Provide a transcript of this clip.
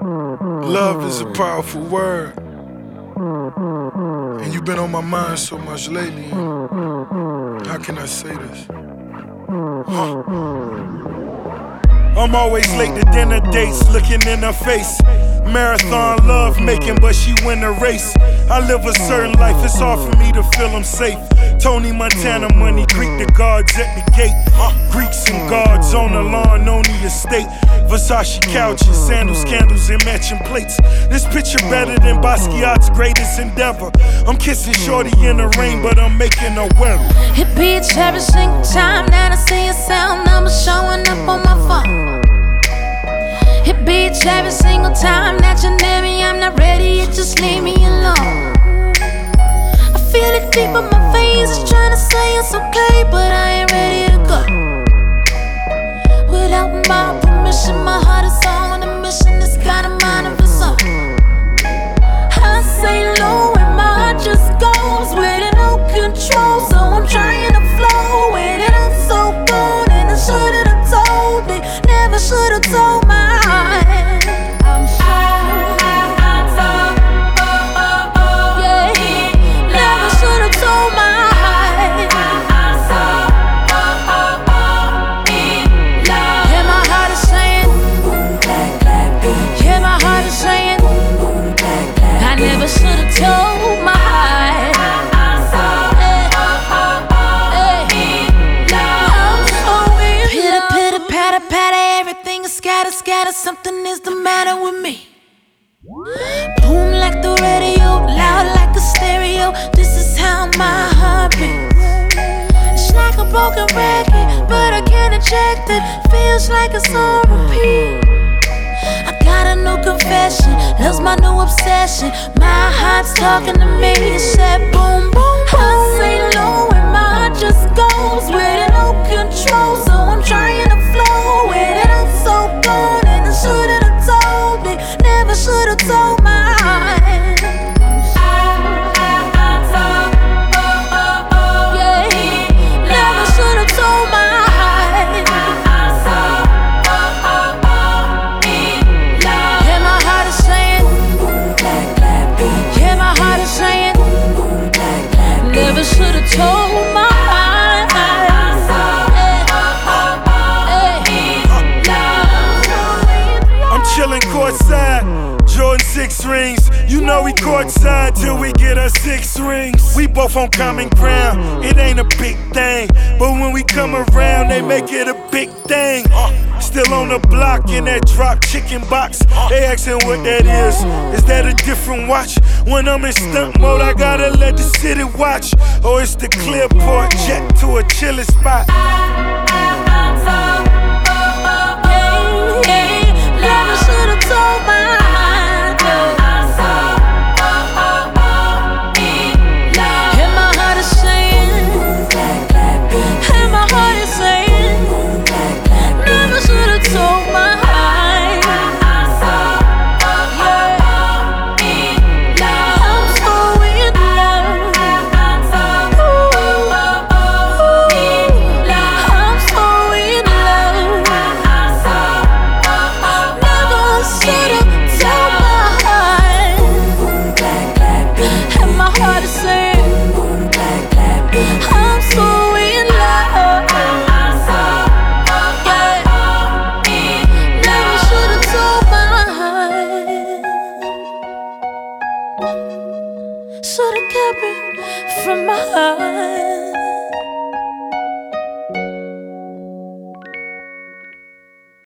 Love is a powerful word, and you've been on my mind so much lately. How can I say this? I'm always late to dinner dates, looking in her face. Marathon love making, but she win the race. I live a certain life, it's hard for me to feel I'm safe. Tony Montana money, Greek the guards at the gate. Greeks and guards on the lawn, on the estate. Versace couches, sandals, candles, and matching plates. This picture better than Basquiat's greatest endeavor. I'm kissing shorty in the rain, but I'm making her wear it. It beats every single time that I see a sound number showing up on my phone. It beats every single time that you near me. I'm not ready, you just leave me alone. I feel it deep in my veins, it's trying to say it's okay, but I ain't ready to go. Without my permission, my heart is on a mission. It's got a mind of its own. I say low and my heart just goes with it, no control. So I'm trying to flow with it. I'm so gone and I should've told me, never should've told my heart. I'm so never should've told my heart. Yeah, my heart is saying, yeah, my heart is saying, I never should've told my heart. Pitter, pitter, patter, patter, everything is scatter, scatter. Something is the matter with me. Boom like the radio, loud like a stereo. This is how my heart beats. It's like a broken record, but I can't eject it. Feels like it's on repeat. I got a new confession, love's my new obsession. My heart's talking to me, it said boom, boom, boom. I say low and my heart just goes with it, no control. So I'm trying to flow with it. I'm so gone and I should've told me, never should've told my heart. Yeah, never should've told my heart. Yeah, my heart is saying, yeah, my heart is saying, never should've told my heart. I'm chillin' courtside, Jordan 6 rings. You know we courtside till we get our 6 rings. We both on common ground, it ain't a big thing, but when we come around, they make it a big thing. Still on the block in that drop chicken box. They asking what that is that a different watch? When I'm in stunt mode, I gotta let the city watch. Oh, it's the Clearport jet to a chillin' spot. Never should've told my heart. And my heart is saying, and my heart is saying, never should've told my heart. Yeah, I'm so in love. I'm so in love. Never should've told my heart. And my heart is saying, I'm so in love. Yeah, never should've told my heart. Should've kept it from my heart.